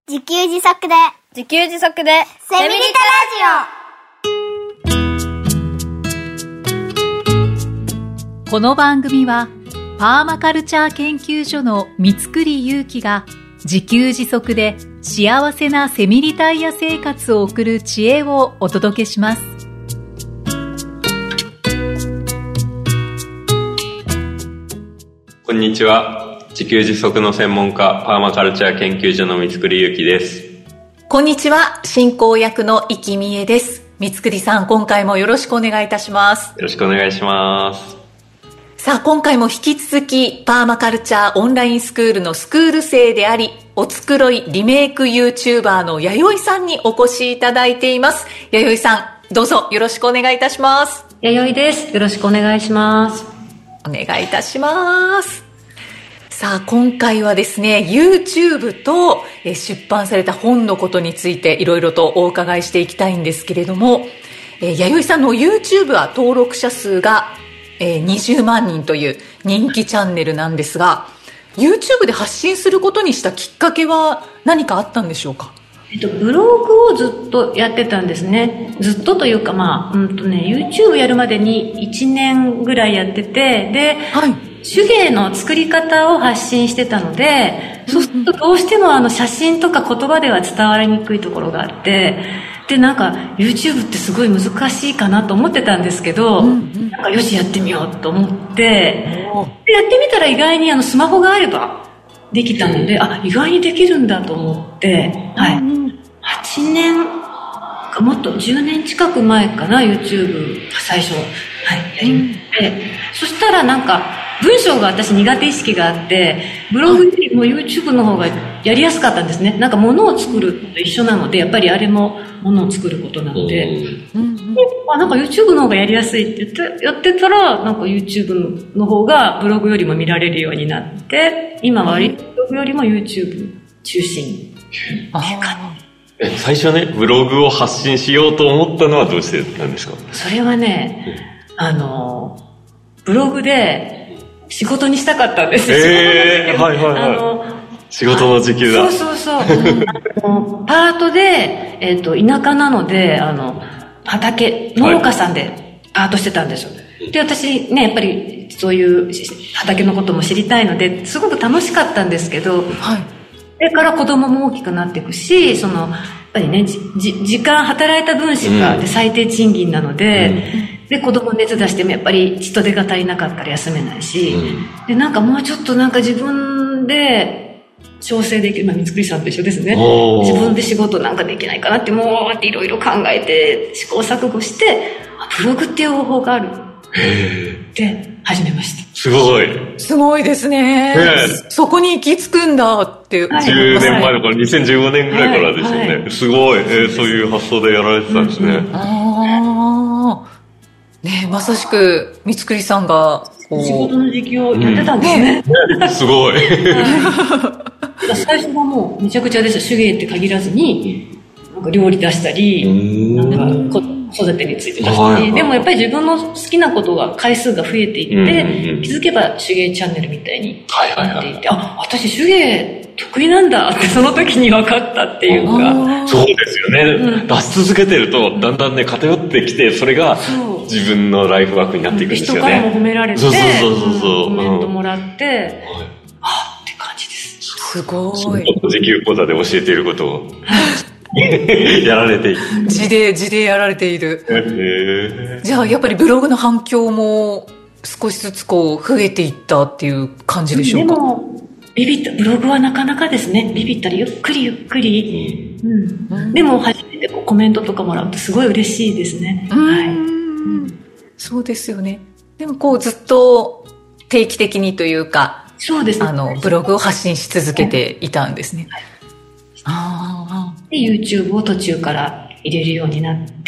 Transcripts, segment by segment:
自給自足でセミリタラジオ。この番組はパーマカルチャー研究所の三栗祐樹が自給自足で幸せなセミリタイヤ生活を送る知恵をお届けします。 こんにちは。自給自足の専門家、パーマカルチャー研究所の三栗祐樹です。 こんにちは。進行役の生きみえです。三栗さん、今回もよろしくお願いいたします。 よろしくお願いします。 さあ、今回も引き続きパーマカルチャーオンラインスクールのスクール生であり、おつくろいリメイク YouTuber の弥生さんにお越しいただいています。弥生さん、どうぞよろしくお願いいたします。 弥生です。よろしくお願いします。 お願いいたします。さあ、今回はですね、YouTube と出版された本のことについていろいろとお伺いしていきたいんですけれども、弥生さんの YouTube は登録者数が20万人という人気チャンネルなんですが、 YouTube で発信することにしたきっかけは何かあったんでしょうか？ ブログをずっとやってたんですね。ずっとというか、YouTube やるまでに1年ぐらいやってて、で、はい、手芸の作り方を発信してたので、そうするとどうしても写真とか言葉では伝わりにくいところがあって、で、なんか YouTube ってすごい難しいかなと思ってたんですけど、なんかよしやってみようと思って、でやってみたら意外にスマホがあればできたので、意外にできるんだと思って、はい、8年かもっと10年近く前かな、 YouTube 最初、やりまして、そしたらなんか文章が私苦手意識があって、ブログよりも YouTube の方がやりやすかったんですね。なんか物を作ると一緒なので、やっぱりあれも物を作ることなので、なんか YouTube の方がやりやすいってやってたら、なんか YouTube の方がブログよりも見られるようになって、今は割とブログよりも YouTube 中心。 最初ね、ブログを発信しようと思ったのはどうしてなんですか？ それはね、ブログで仕事にしたかったんですよ。 仕事の時給だ。 そうパートで、田舎なので、畑、農家さんでパートしてたんですよ。で、私ね、やっぱりそういう畑のことも知りたいので、すごく楽しかったんですけど、それから子供も大きくなっていくし、やっぱりね、時間働いた分しかで最低賃金なので、で、子供熱出してもやっぱり人手が足りなかったら休めないし、で、なんかもうちょっとなんか自分で調整できる、三栗さんと一緒ですね。自分で仕事なんかできないかなって、もうっていろいろ考えて試行錯誤して、ブログっていう方法があるって始めました。 すごいですね。そこに行き着くんだって思います。 10年前だから2015年ぐらいからですよね。すごい、そういう発想でやられてたんですね。 ね、まさしく三栗さんが仕事の時期をやってたんですね。 すごい。 最初はもうめちゃくちゃでした。手芸って限らずに、なんか料理出したり、なんか子育てについて出したり、でもやっぱり自分の好きなことが回数が増えていって、気づけば手芸チャンネルみたいになっていて、私手芸得意なんだってその時に分かったっていうか。 そうですよね。出し続けてるとだんだんね、偏ってきて、それが自分のライフワークになっていくんですよね。 人からも褒められて、コメントもらって、って感じです。 すごい。 時給講座で教えていることをやられている。 字でやられている。じゃあやっぱりブログの反響も少しずつ増えていったっていう感じでしょうか？ でもブログはなかなかですね、ビビったりゆっくり、でも初めてコメントとかもらうとすごい嬉しいですね。 そうですよね。でもずっと定期的にというか、 そうですね、 ブログを発信し続けていたんですね。 で YouTube を途中から入れるようになって、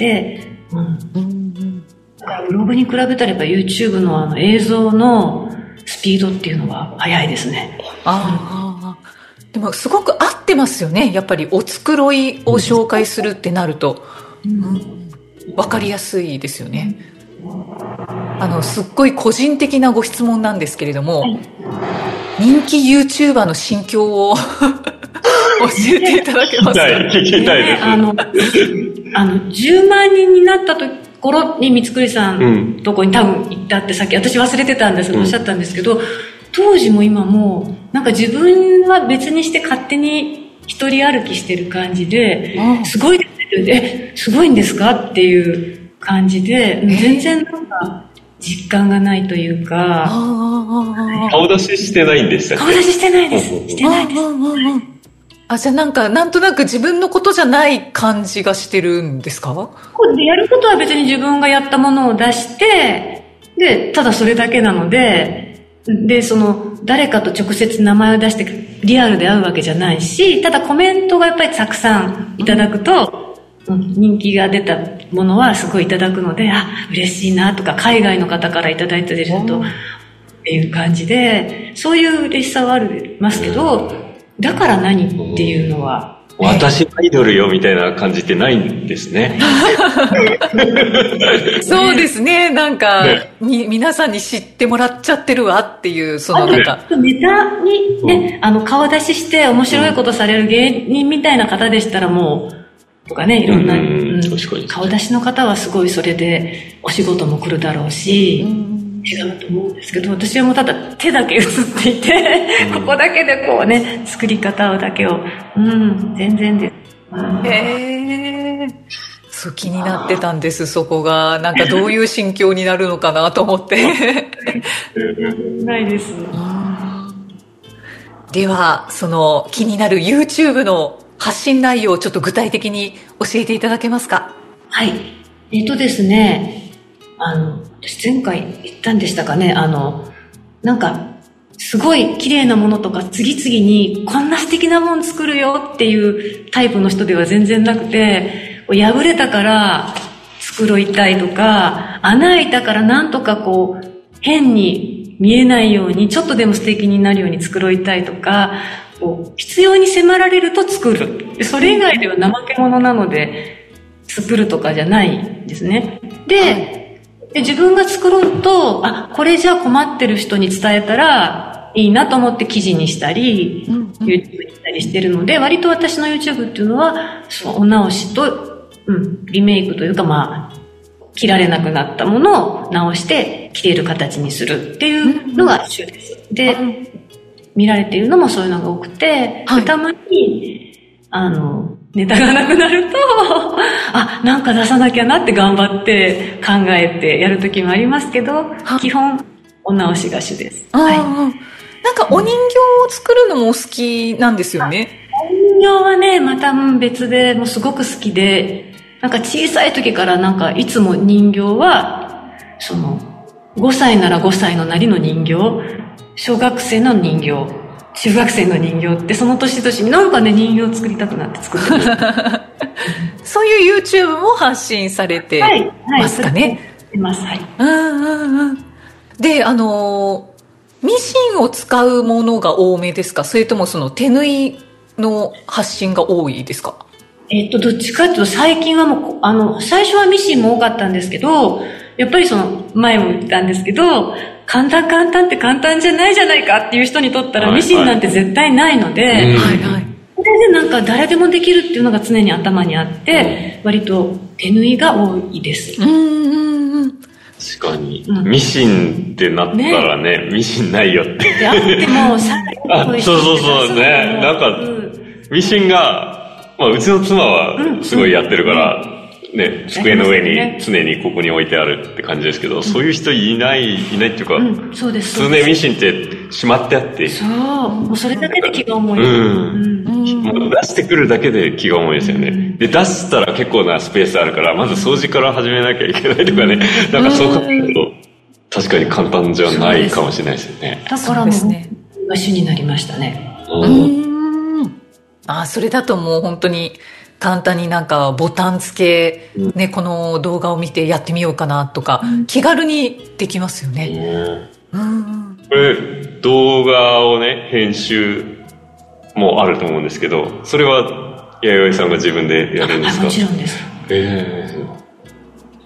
だからブログに比べたらやっぱ YouTube の映像のスピードっていうのは速いですね。 でもすごく合ってますよね。やっぱりおつくろいを紹介するってなると、分かりやすいですよね。すっごい個人的なご質問なんですけれども、人気 YouTuber の心境をえていただけますか？ 聞きたいです。 10万人になったところに三つくりさんとこに多分行ったってさっき私忘れてたんですけど、おっしゃったんですけど、当時も今もなんか自分は別にして勝手に一人歩きしてる感じで、すごいですね、すごいんですかっていう感じで、全然なんか実感がないというか。 顔出ししてないんでしたっけ？ 顔出ししてないです。してないです。 じゃあなんとなく自分のことじゃない感じがしてるんですか？ やることは別に自分がやったものを出して、で、ただそれだけなので、誰かと直接名前を出してリアルで会うわけじゃないし、ただコメントがやっぱりたくさんいただくと、人気が出たものはすごいいただくので、嬉しいなとか、海外の方からいただいたりすると、っていう感じで、そういう嬉しさはありますけど、だから何っていうのは、 私アイドルよみたいな感じってないんですね。 そうですね。なんか、皆さんに知ってもらっちゃってるわっていう、なんか。 ネタにね、顔出しして面白いことされる芸人みたいな方でしたらもう、とかね、いろんな、顔出しの方はすごいそれでお仕事も来るだろうし、違うと思うんですけど、私はもうただ手だけ映っていて、ここだけでこうね、作り方だけを、全然です。 そう気になってたんです、そこが。なんかどういう心境になるのかなと思って。 ないです。 では、気になる YouTube の発信内容をちょっと具体的に教えていただけますか？ はい。ですね、私前回言ったんでしたかね、なんか、すごい綺麗なものとか次々にこんな素敵なもの作るよっていうタイプの人では全然なくて、破れたから繕いたいとか、穴開いたからなんとかこう変に見えないようにちょっとでも素敵になるように繕いたいとか、必要に迫られると作る。それ以外では怠け者なので作るとかじゃないんですね。で、自分が作ろうと、これじゃ困ってる人に伝えたらいいなと思って記事にしたり、YouTube にしたりしてるので、割と私の YouTube っていうのは、お直しと、リメイクというか、着られなくなったものを直して着れる形にするっていうのが主です。で、見られているのもそういうのが多くて、たまに、ネタがなくなると、なんか出さなきゃなって頑張って考えてやるときもありますけど、基本、お直しが主です。 なんかお人形を作るのも好きなんですよね。 お人形はね、また別でもうすごく好きで、なんか小さい時からなんかいつも人形は、5歳なら5歳のなりの人形、小学生の人形、中学生の人形ってその年々になんかね人形を作りたくなって作ってますそういう YouTube も発信されてますかね？ ます。はい。 で、ミシンを使うものが多めですか？それとも手縫いの発信が多いですか？ どっちかっていうと最近はもう、最初はミシンも多かったんですけど、やっぱり前も言ったんですけど、簡単って簡単じゃないじゃないかっていう人にとったらミシンなんて絶対ないので、それでなんか誰でもできるっていうのが常に頭にあって、割と手縫いが多いです。 確かに、ミシンってなったらね、ミシンないよって。 であっても、 そうね。なんか、ミシンが、うちの妻はすごいやってるから、ね、机の上に常にここに置いてあるって感じですけど、そういう人いないっていうか、 そうです。 普通ね、ミシンってしまってあって。 もうそれだけで気が重い。 出してくるだけで気が重いですよね。で、出したら結構なスペースあるから、まず掃除から始めなきゃいけないとかね、なんかそう考えると、確かに簡単じゃないかもしれないですよね。 だからもう、主になりましたね。 それだともう本当に簡単になんかボタン付け、ね、この動画を見てやってみようかなとか、気軽にできますよね。 これ動画をね、編集もあると思うんですけど、それは弥生さんが自分でやるんですか？ もちろんです。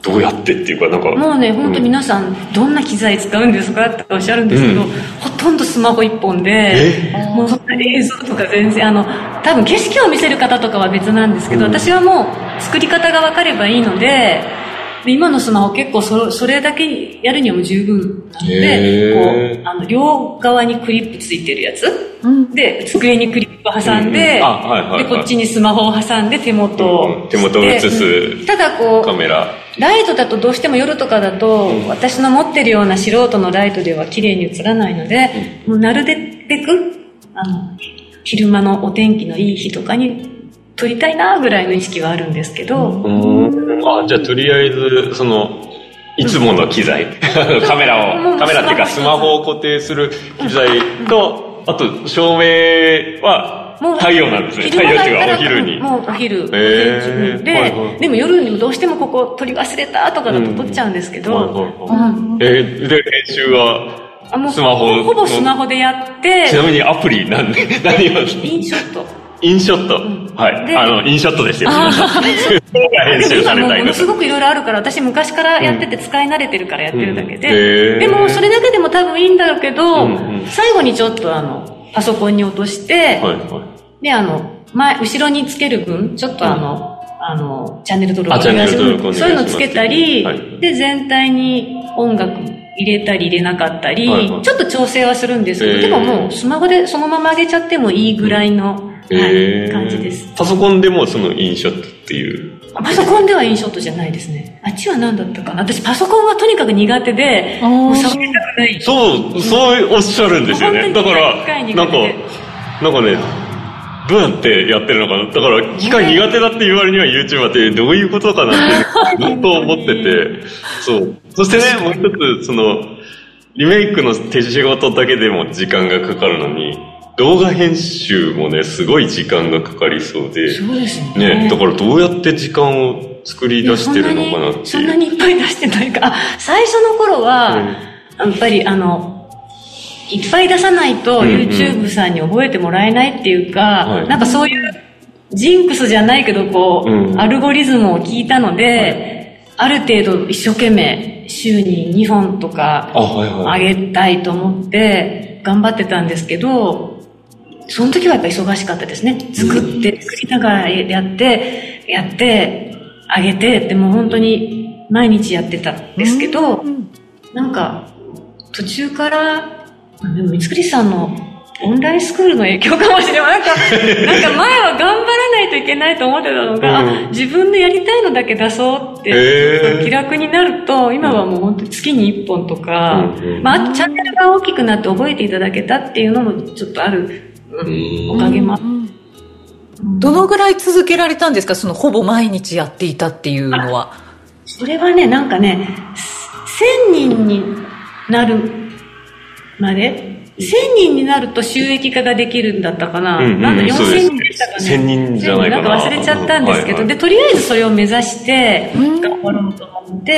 どうやってっていうか、なんかもうね、本当皆さんどんな機材使うんですかっておっしゃるんですけど、ほとんどスマホ一本で、もうそんな映像とか全然多分景色を見せる方とかは別なんですけど、私はもう作り方が分かればいいので、今のスマホ結構それだけやるにはもう十分なので、こう両側にクリップついてるやつ、で机にクリップを挟んで、でこっちにスマホを挟んで手元を映す、 ただこうカメラ、 ライトだとどうしても夜とかだと、私の持ってるような素人のライトでは綺麗に映らないので、もうなるべく昼間のお天気のいい日とかに撮りたいなぐらいの意識はあるんですけど、 じゃあとりあえずいつもの機材カメラっていうかスマホを固定する機材と、あと照明は太陽なんですね。太陽っていうかお昼に。 もうお昼で、でも夜にもどうしてもここ撮り忘れたとかだと撮っちゃうんですけど、 で編集はスマホ、 ほぼスマホでやって、 ちなみにアプリ何をインショット、 インショット、はい、インショットですよ。編集されたいものすごくいろいろあるから、私昔からやってて使い慣れてるからやってるだけで、でもそれだけでも多分いいんだろうけど、最後にちょっとパソコンに落として、で後ろにつける分ちょっとチャンネル登録そういうのつけたり、で全体に音楽入れたり入れなかったり、ちょっと調整はするんですけど、でももうスマホでそのまま上げちゃってもいいぐらいの感じです。 パソコンでもそのインショットっていう？ パソコンではインショットじゃないですね。あっちは何だったかな。私パソコンはとにかく苦手で、もう触りたくない。 そうおっしゃるんですよね。だからなんかね、どうやってやってるのかな。だから機械苦手だって言われには YouTuber ってどういうことかなってずっと思ってて、そしてね、もう一つリメイクの手仕事だけでも時間がかかるのに、動画編集もね、すごい時間がかかりそうで。 そうですね。 だからどうやって時間を作り出してるのかなっていう。 そんなにいっぱい出してないか。最初の頃は、やっぱりいっぱい出さないと YouTube さんに覚えてもらえないっていうか、なんかそういうジンクスじゃないけど、アルゴリズムを聞いたので、ある程度一生懸命週に2本とか上げたいと思って頑張ってたんですけど、その時はやっぱ忙しかったですね。作りながらやってあげてってもう本当に毎日やってたんですけど、なんか途中からでも三栗さんのオンラインスクールの影響かもしれない。なんか前は頑張らないといけないと思ってたのが、自分でやりたいのだけ出そうって気楽になると、今はもう本当に月に1本とか、あとチャンネルが大きくなって覚えていただけたっていうのもちょっとあるおかげも。 どのぐらい続けられたんですか？ほぼ毎日やっていたっていうのは。 それはね、なんかね、1000人になるまで、1000人になると収益化ができるんだったかな。なんか4000人でしたかね。 1000人じゃないかな。 なんか忘れちゃったんですけど、で、とりあえずそれを目指して頑張ろうと思って、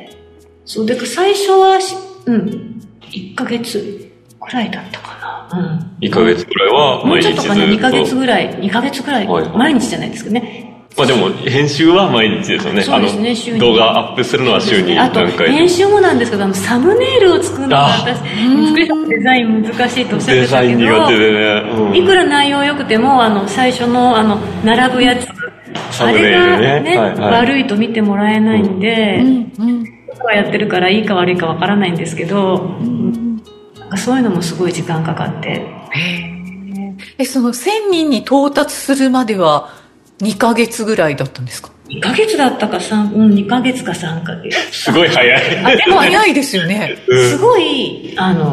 で、最初は、1ヶ月くらいだったかな。 1ヶ月くらいは毎日ずっと。 もうちょっとかな、2ヶ月ぐらい、毎日じゃないですけどね。 でも編集は毎日ですよね。 そうですね、週に。 動画アップするのは週に何回で。 あと編集もなんですけど、サムネイルを作るのが私、デザイン難しいとおっしゃってたけど、 デザイン苦手でね。 いくら内容良くても最初の並ぶやつ、 サムネイルね、 悪いと見てもらえないんで、僕はやってるからいいか悪いかわからないんですけど、そういうのもすごい時間かかって。 その1000人に到達するまでは2ヶ月ぐらいだったんですか ？2ヶ月だったか2ヶ月か3ヶ月。 すごい早い。 でも早いですよね。 すごい、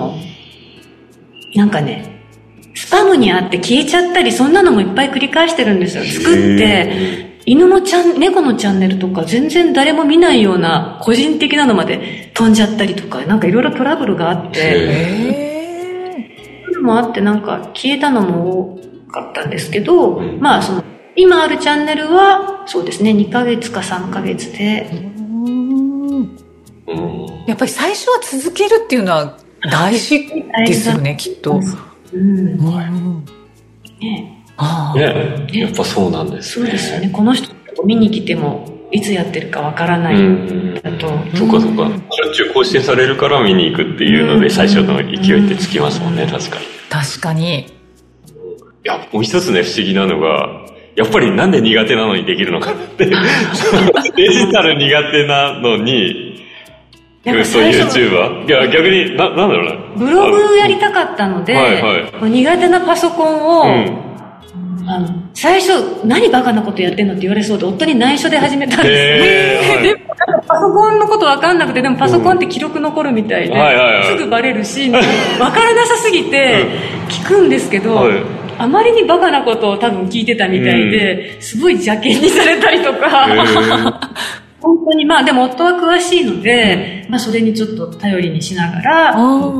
なんかね、スパムにあって消えちゃったり、そんなのもいっぱい繰り返してるんですよ。作って、猫のチャンネルとか全然誰も見ないような個人的なのまで飛んじゃったりとか、なんかいろいろトラブルがあって、そういうのもあってなんか消えたのも多かったんですけど、今あるチャンネルはそうですね、2ヶ月か3ヶ月で。 やっぱり最初は続けるっていうのは大事ですよね、きっと。 やっぱそうなんですね。 そうですよね。この人見に来てもいつやってるかわからないんだと。 そうかそうか。しょっちゅう更新されるから見に行くっていうので、最初の勢いってつきますもんね、確かに。 確かに。 いや、もう一つね、不思議なのが、やっぱりなんで苦手なのにできるのかって。デジタル苦手なのに、そう YouTuber？ いや、逆に、なんだろうな。 ブログやりたかったので、苦手なパソコンを、最初、何バカなことやってんのって言われそうで、夫に内緒で始めたんですよ。でも、パソコンのことわかんなくて、でもパソコンって記録残るみたいで、すぐバレるし、わからなさすぎて、聞くんですけど、あまりにバカなことを多分聞いてたみたいで、すごい邪険にされたりとか、本当にでも夫は詳しいので、それにちょっと頼りにしながら、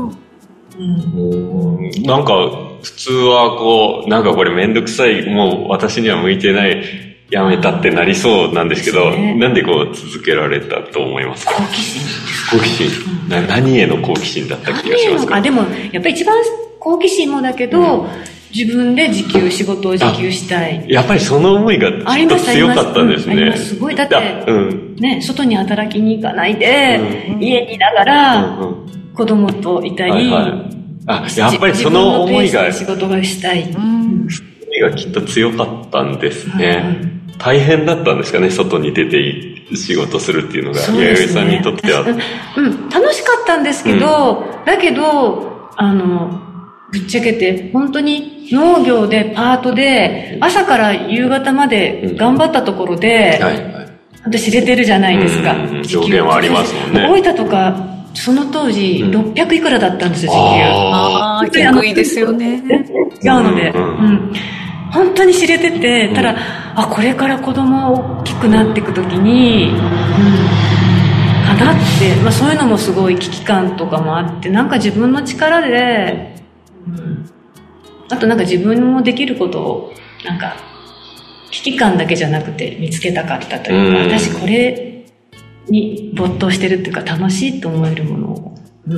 なんか普通はなんかこれめんどくさい、もう私には向いてない、やめたってなりそうなんですけど、なんで続けられたと思いますか？ 好奇心です。 好奇心、何への好奇心だった気がしますか？ でもやっぱり一番好奇心もだけど、自分で仕事を自給したい。 やっぱりその思いがきっと強かったんですね。 すごい。だって、ね、外に働きに行かないで、家にいながら、子供といたり、 やっぱりその思いが、 仕事がしたい。 思いがきっと強かったんですね。大変だったんですかね、外に出て仕事するっていうのが、弥生さんにとっては。 楽しかったんですけど、だけど、ぶっちゃけて、本当に農業でパートで、朝から夕方まで頑張ったところで、知れてるじゃないですか。 条件はありますもんね。 大分とか、その当時、600いくらだったんですよ、時給。 結構いいですよね。 違うので。本当に知れてて、ただ、これから子供大きくなっていくときに、かなって、そういうのもすごい危機感とかもあって、なんか自分の力で、あとなんか自分もできることを、なんか、危機感だけじゃなくて見つけたかったというか、私これに没頭してるっていうか、楽しいと思えるものを、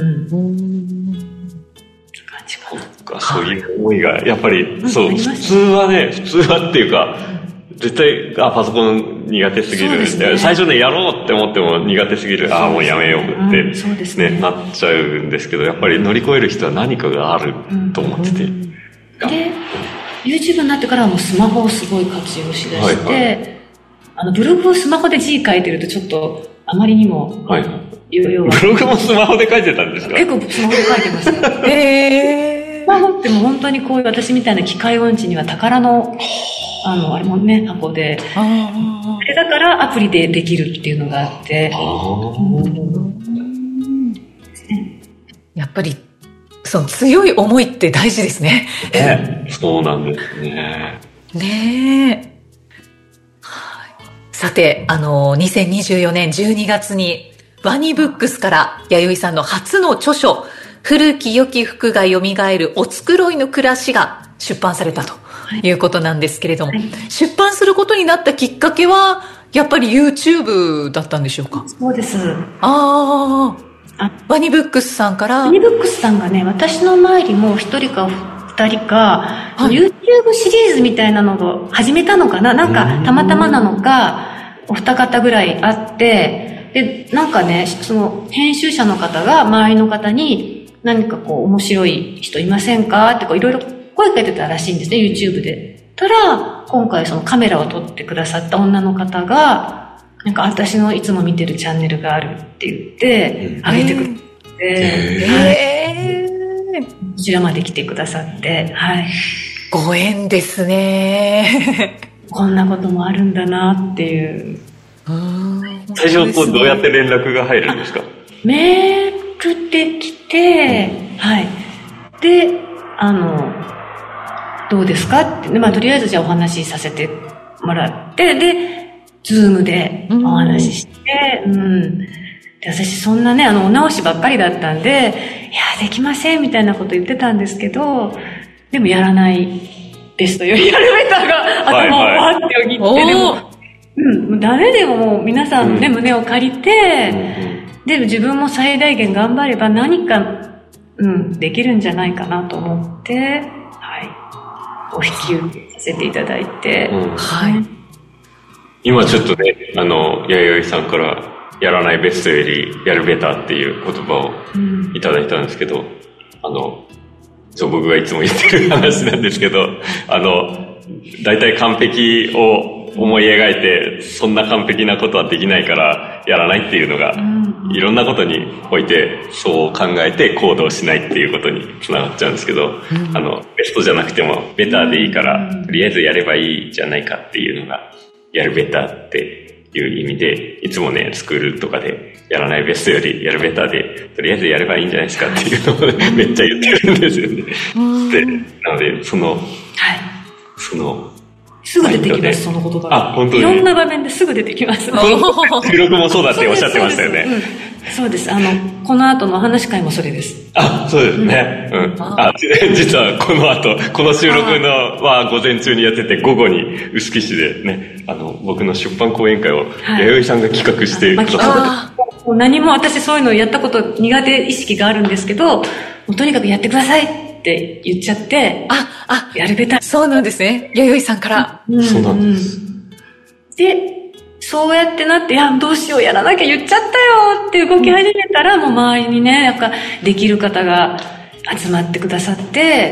そういう思いが、やっぱり、普通はっていうか、絶対、パソコン苦手すぎるみたいな。最初ね、やろうって思っても苦手すぎる。もうやめようってね、なっちゃうんですけど、やっぱり乗り越える人は何かがあると思ってて。 で、YouTube になってからはもうスマホをすごい活用しだして、ブログをスマホで字書いてるとちょっと、あまりにも、 ブログもスマホで書いてたんですか？ 結構スマホで書いてました。スマホってもう本当にこういう私みたいな機械音痴には宝の、あれもね、箱で。だからアプリでできるっていうのがあって。 やっぱり、その強い思いって大事ですね。 そうなんですね。 ねえ。さて、2024年12月に、ワニブックスから弥生さんの初の著書、古き良き服が蘇るお繕いの暮らしが出版されたということなんですけれども、出版することになったきっかけは、やっぱり YouTube だったんでしょうか？ そうです。 ワニブックスさんから。 ワニブックスさんがね、私の前にも一人か二人か、YouTube シリーズみたいなのを始めたのかな、なんかたまたまなのか、お二方ぐらいあって、で、なんかね、その編集者の方が周りの方に何かこう面白い人いませんかっていろいろ声かけてたらしいんですね、YouTube で。たら、今回そのカメラを撮ってくださった女の方が、なんか私のいつも見てるチャンネルがあるって言って、上げてくれて、こちらまで来てくださって、 ご縁ですね。 こんなこともあるんだなっていう。 最初どうやって連絡が入るんですか？ メールで来て、で、どうですかって、とりあえずじゃあお話しさせてもらって、で、ズームでお話しして、で、私そんなね、お直しばっかりだったんで、いや、できませんみたいなこと言ってたんですけど、でもやらないですというエレベーターが頭をわーってよぎって、でも、ダメでももう皆さんのね、胸を借りて、で、自分も最大限頑張れば何か、できるんじゃないかなと思って、お引き受けさせていただいて、 今ちょっとね、弥生さんからやらないベストよりやるベターっていう言葉をいただいたんですけど、僕がいつも言ってる話なんですけど、大体完璧を思い描いて、そんな完璧なことはできないからやらないっていうのが、いろんなことにおいてそう考えて行動しないっていうことにつながっちゃうんですけど、ベストじゃなくてもベターでいいから、とりあえずやればいいじゃないかっていうのが、やるベターっていう意味で、いつもね、スクールとかでやらないベストよりやるベターで、とりあえずやればいいんじゃないですかっていうのをめっちゃ言ってるんですよね。で、なので、 すぐ出てきます、その言葉が。 本当に。 いろんな場面ですぐ出てきます。 この収録もそうだっておっしゃってましたよね。 そうです。この後のお話し会もそれです。 そうですね。実はこの後、この収録は午前中にやってて、午後に臼杵市でね、僕の出版講演会を弥生さんが企画してくださって。 何も私そういうのをやったこと苦手意識があるんですけど、もうとにかくやってくださいって言っちゃって、やるべた。 そうなんですね。弥生さんから。 そうなんです。 で、そうやってなって、どうしよう、やらなきゃ言っちゃったよって動き始めたら、もう周りにね、なんかできる方が集まってくださって、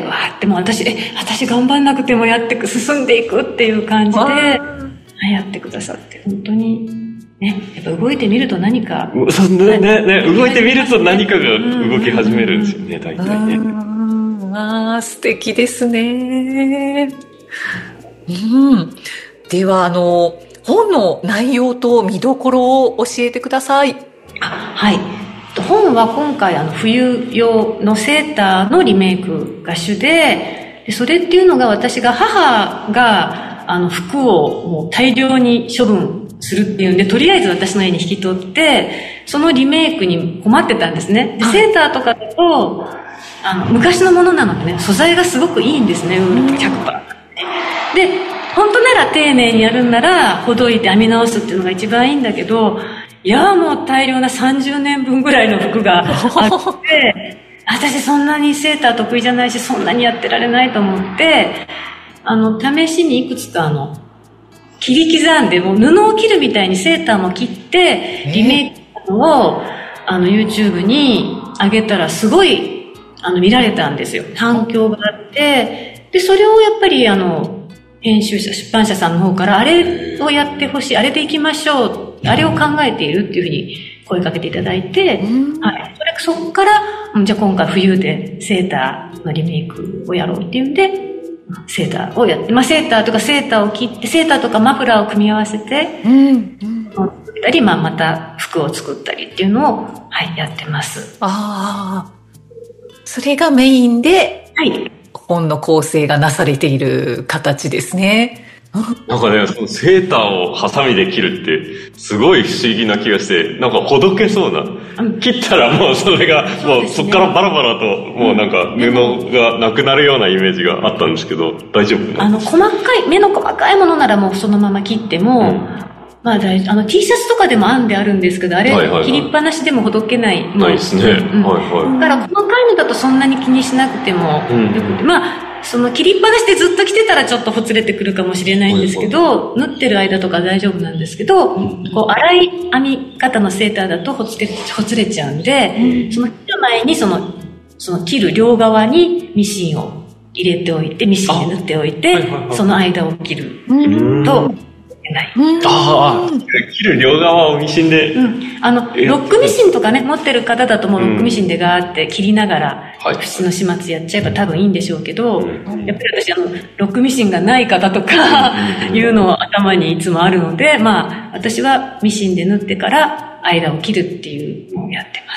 わーってもう私頑張んなくても進んでいくっていう感じで、やってくださって、本当に、ね、やっぱ動いてみると何か。 動いてみると何かが動き始めるんですよね、大体ね。 素敵ですね。では、本の内容と見どころを教えてください。 はい。本は今回冬用のセーターのリメイクが主で、それっていうのが私が母が服をもう大量に処分するっていうんで、とりあえず私の家に引き取って、そのリメイクに困ってたんですね。でセーターとかだと、昔のものなのでね、素材がすごくいいんですね、ウールと 100%。で、本当なら丁寧にやるんなら、ほどいて編み直すっていうのが一番いいんだけど、もう大量な30年分ぐらいの服があって、私そんなにセーター得意じゃないし、そんなにやってられないと思って、試しにいくつか切り刻んで、もう布を切るみたいにセーターも切って、リメイクしたのを、YouTube に上げたらすごい、見られたんですよ。反響があって、で、それをやっぱり編集者、出版社さんの方から、あれをやってほしい、あれで行きましょう、あれを考えているっていうふうに声かけていただいて、そこから、じゃあ今回冬でセーターのリメイクをやろうっていうんで、セーターをやって、セーターとかセーターを切って、セーターとかマフラーを組み合わせて、作ったり、また服を作ったりっていうのを、やってます。 それがメインで、本の構成がなされている形ですね。 なんかね、そのセーターをハサミで切るってすごい不思議な気がして、なんかほどけそうな。切ったらもうそれが、もうそっからバラバラと、もうなんか布がなくなるようなイメージがあったんですけど、大丈夫なんですか？ 目の細かいものならもうそのまま切っても、T シャツとかでも編んであるんですけど、あれ、切りっぱなしでもほどけない。 ないですね。だから細かいのだとそんなに気にしなくてもよくて、その切りっぱなしでずっと着てたらちょっとほつれてくるかもしれないんですけど、縫ってる間とか大丈夫なんですけど、こう粗い編み方のセーターだとほつれちゃうんで、その切る前にその切る両側にミシンを入れておいて、ミシンで縫っておいて、その間を切ると、 切る両側をミシンで、 ロックミシンとかね持ってる方だともうロックミシンでガーって切りながら節の始末やっちゃえば多分いいんでしょうけど、やっぱり私ロックミシンがない方とかいうのを頭にいつもあるので、私はミシンで縫ってから間を切るっていうのをやってます。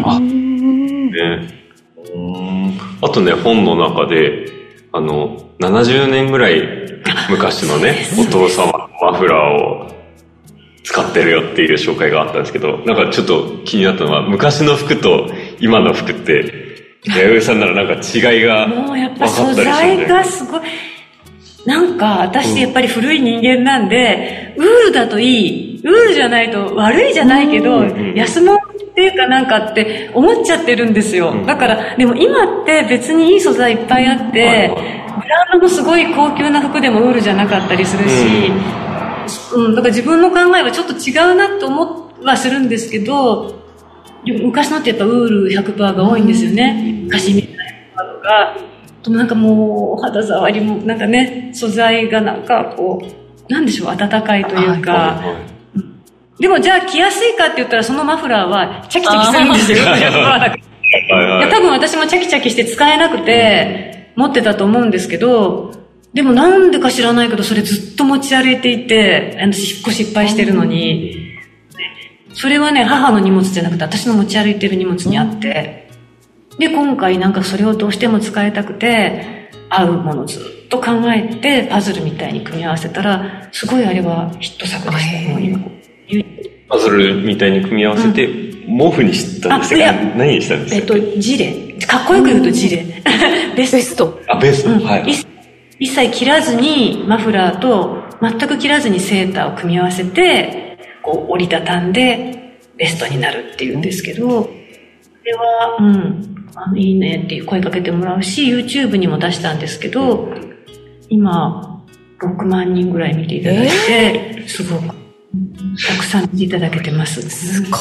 あとね、本の中で70年ぐらい昔のね、お父様のマフラーを使ってるよっていう紹介があったんですけど、なんかちょっと気になったのは、昔の服と今の服って、弥生さんならなんか違いが分かったりするんで。 もうやっぱ素材がすごい。なんか私やっぱり古い人間なんで、ウールだといい、ウールじゃないと悪いじゃないけど、安物っていうかなんかって思っちゃってるんですよ。だから、でも今って別にいい素材いっぱいあって、ブランドのすごい高級な服でもウールじゃなかったりするし、 だから自分の考えはちょっと違うなと思はするんですけど、昔のってやっぱウール 100% が多いんですよね。カシミヤとか、なんかもう肌触りもなんかね、素材がなんかこう、なんでしょう、温かいというか、でもじゃあ着やすいかって言ったらそのマフラーはチャキチャキするんですよ。いや多分私もチャキチャキして使えなくて持ってたと思うんですけど、でもなんでか知らないけどそれずっと持ち歩いていて、私引っ越しいっぱいしてるのに、それはね母の荷物じゃなくて私の持ち歩いてる荷物にあって、で今回なんかそれをどうしても使いたくて合うものをずっと考えてパズルみたいに組み合わせたらすごいあれはヒット作でした。もう今パズルみたいに組み合わせて、毛布にしたんですか？何にしたんですか？ ジレ。かっこよく言うとジレ。ベスト。 ベスト。はい。 一切切らずにマフラーと全く切らずにセーターを組み合わせて、こう折りたたんでベストになるっていうんですけど、これは、いいねって声かけてもらうし、YouTube にも出したんですけど、今、6万人ぐらい見ていただいて、すごく、たくさん見ていただけてます。 すごい。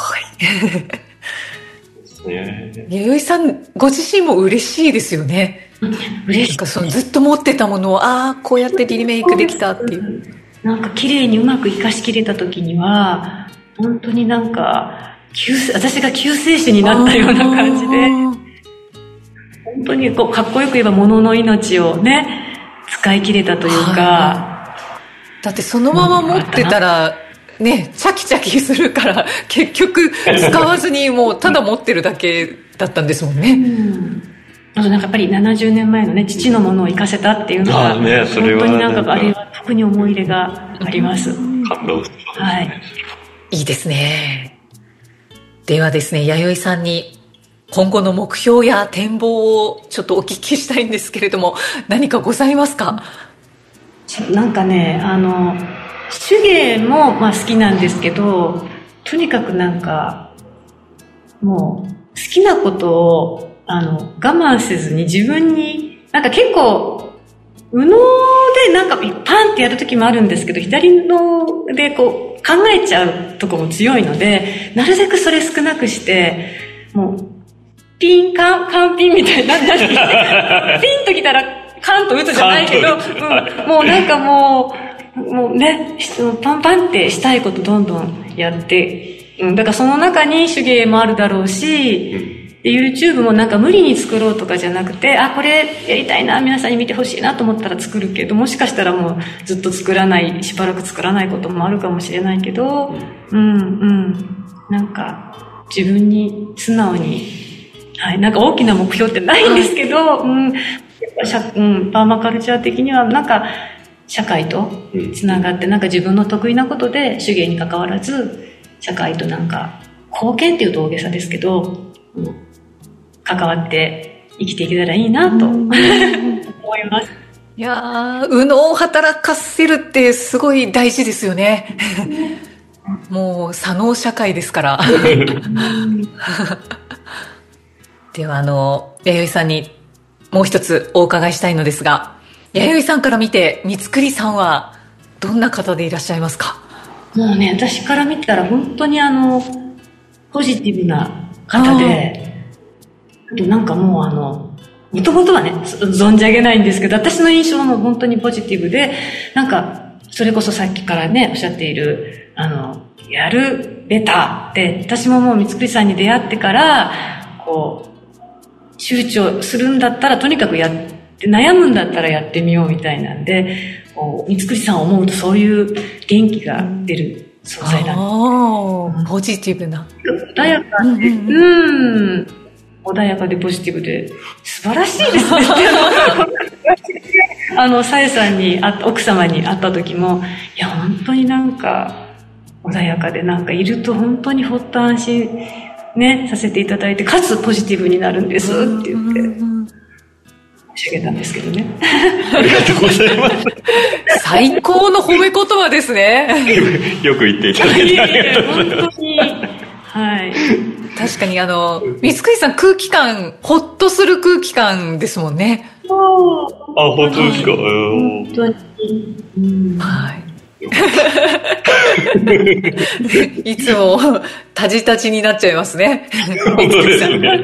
弥生さん、ご自身も嬉しいですよね。 嬉しい。 なんかずっと持ってたものを、こうやってリメイクできたっていう。 なんか綺麗にうまく活かしきれた時には、本当になんか、私が救世主になったような感じで、本当にこうかっこよく言えば物の命をね、使い切れたというか。 だってそのまま持ってたら、ね、チャキチャキするから、結局使わずにもうただ持ってるだけだったんですもんね。 あとなんかやっぱり70年前のね、父のものを生かせたっていうのが、 ね、それは本当になんかあれは特に思い入れがあります。 感動しますね。 はい。 いいですね。ではですね、弥生さんに今後の目標や展望をちょっとお聞きしたいんですけれども、何かございますか？ なんかね、手芸もまあ好きなんですけど、とにかくなんかもう好きなことを我慢せずに自分になんか結構右脳でなんかパンってやる時もあるんですけど、左脳でこう考えちゃうとこも強いので、なるべくそれ少なくしてもうカンピンみたいなピンときたらカンと打つじゃないけど、もうなんかもうね、パンパンってしたいことどんどんやって、だからその中に手芸もあるだろうし、で YouTube もなんか無理に作ろうとかじゃなくて、これやりたいな、皆さんに見てほしいなと思ったら作るけど、もしかしたらもうずっと作らない、しばらく作らないこともあるかもしれないけど、なんか自分に素直に、なんか大きな目標ってないんですけど、パーマカルチャー的にはなんか社会とつながって、なんか自分の得意なことで手芸に関わらず社会となんか貢献っていうと大げさですけど、関わって生きていけたらいいなと思います。 いやー、右脳を働かせるってすごい大事ですよね。もう左脳社会ですから。では弥生さんにもう一つお伺いしたいのですが、弥生さんから見て三栗さんはどんな方でいらっしゃいますか？ もうね、私から見たら本当にポジティブな方で、なんかもうもともとはね存じ上げないんですけど、私の印象も本当にポジティブで、なんかそれこそさっきからねおっしゃっているやるベターで、私ももう三栗さんに出会ってからこう躊躇するんだったらとにかくやって悩むんだったらやってみようみたいなんで、三栗さんを思うとそういう元気が出る存在だ。 ポジティブな。 穏やかで、穏やかでポジティブで素晴らしいですね。さえさんに奥様に会った時も、いや本当になんか穏やかでなんかいると本当にほっと安心ねさせていただいて、かつポジティブになるんですって言って申し上げたんですけどね。 ありがとうございます。 最高の褒め言葉ですね。 よく言っていただいてありがとうございます。 本当にはい。 確かに三栗さん空気感、ほっとする空気感ですもんね。 本当ですか？ 本当に。 はい。 いつもタジタジになっちゃいますね。 本当ですね。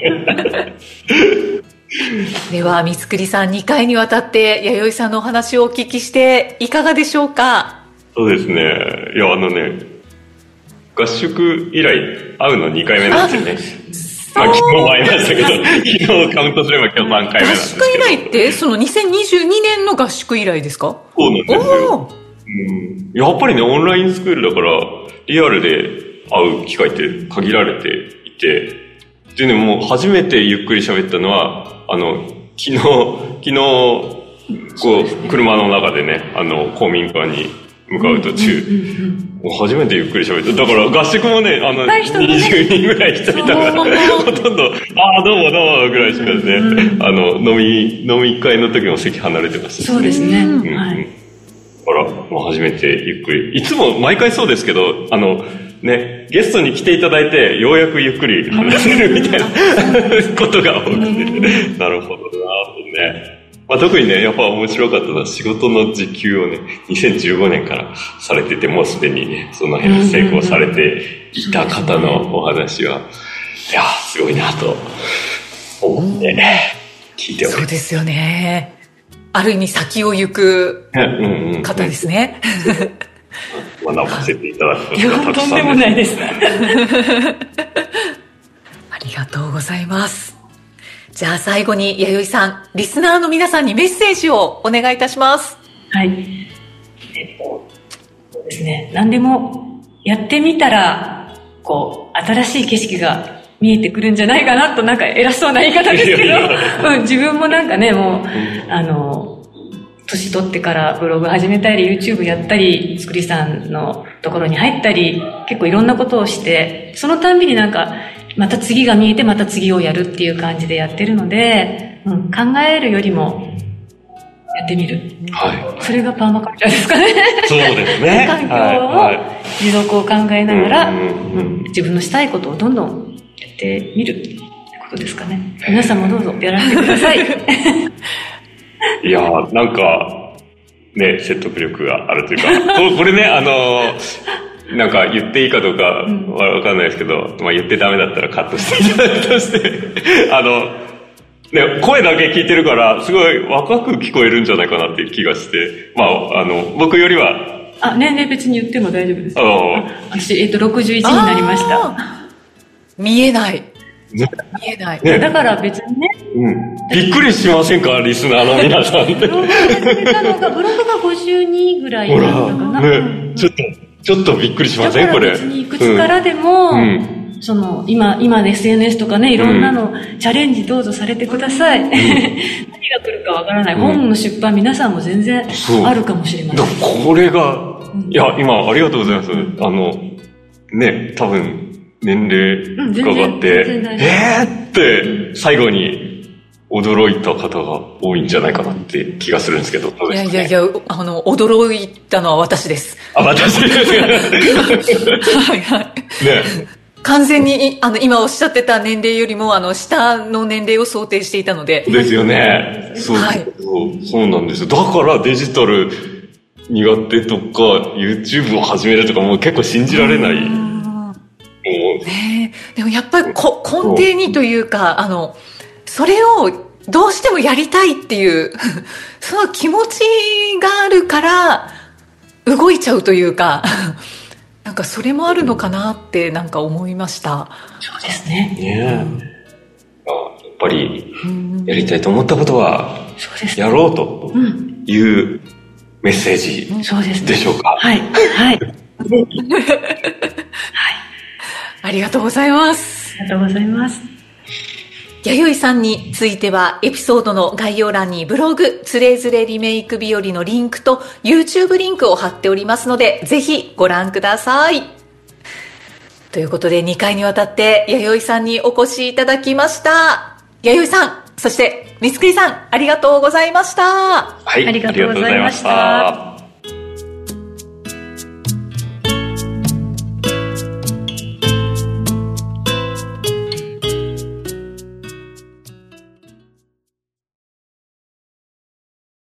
では三栗さん、2回にわたって弥生さんのお話をお聞きしていかがでしょうか？ そうですね。いや合宿以来会うの2回目なんですよね。昨日も会いましたけど、昨日カウントすれば今日3回目なんですけど。 合宿以来ってその2022年の合宿以来ですか？ そうなんですよ。やっぱりね、オンラインスクールだからリアルで会う機会って限られていて、でね、もう初めてゆっくり喋ったのは昨日こう車の中でね、公民館に向かう途中、もう初めてゆっくり喋った。だから合宿もね、20人ぐらい人いたからほとんどどうもぐらいしかね、飲み会の時も席離れてました。 そうですね。 だからもう初めてゆっくり、いつも毎回そうですけど、ね、ゲストに来ていただいてようやくゆっくり話せるみたいなことが多くて、なるほどなとね。特にね、やっぱ面白かったのは仕事の時給をね、2015年からされてて、もうすでにね、その辺成功されていた方のお話は、いや、すごいなと思って聞いております。 そうですよね。ある意味先を行く方ですね。 学ばせていただくことがたくさんです。 とんでもないです。 ありがとうございます。じゃあ最後に弥生さん、リスナーの皆さんにメッセージをお願いいたします。 はい。そうですね。何でもやってみたら、新しい景色が見えてくるんじゃないかなと、なんか偉そうな言い方ですけど、自分もなんかね、もう、年取ってからブログ始めたり YouTube やったりつくりさんのところに入ったり結構いろんなことをしてそのたんびになんかまた次が見えてまた次をやるっていう感じでやってるので、考えるよりもやってみる、それがパーマカルチャーですかね。 そうですね。 環境を持続を考えながら、自分のしたいことをどんどんやってみるってことですかね。皆さんもどうぞやらせてください。 いやー、なんか、ね、説得力があるというか、これね、なんか言っていいかどうかわかんないですけど、言ってダメだったらカットしていただくとして、ね、声だけ聞いてるから、すごい若く聞こえるんじゃないかなっていう気がして、僕よりは、 年齢別に言っても大丈夫です。私、61になりました。 見えない。見えない。 だから別にね。 びっくりしませんかリスナーの皆さんって。ブログが52ぐらいだったかな。 ね、ちょっとびっくりしませんこれ。 別にいくつからでも、今で SNS とかね、いろんなのチャレンジどうぞされてください。何が来るかわからない。本の出版皆さんも全然あるかもしれません。 これが、いや、今ありがとうございます。ね、多分、年齢伺って、って最後に驚いた方が多いんじゃないかなって気がするんですけど。 いや、驚いたのは私です。 私ですか。 はいはい。ね。完全に、今おっしゃってた年齢よりも、下の年齢を想定していたので。 ですよね。そうなんですよ。だからデジタル苦手とか、YouTube を始めるとかもう結構信じられない。 でもやっぱり根底にというか、それをどうしてもやりたいっていうその気持ちがあるから動いちゃうというかなんかそれもあるのかなってなんか思いました。 そうですね。 やっぱりやりたいと思ったことはやろうというメッセージでしょうか。 はいはいありがとうございます。 ありがとうございます。 弥生さんについてはエピソードの概要欄にブログつれづれリメイク日和のリンクと YouTube リンクを貼っておりますのでぜひご覧ください。ということで2回にわたって弥生さんにお越しいただきました。弥生さん、そして三栗さん、ありがとうございました。 はい、ありがとうございました。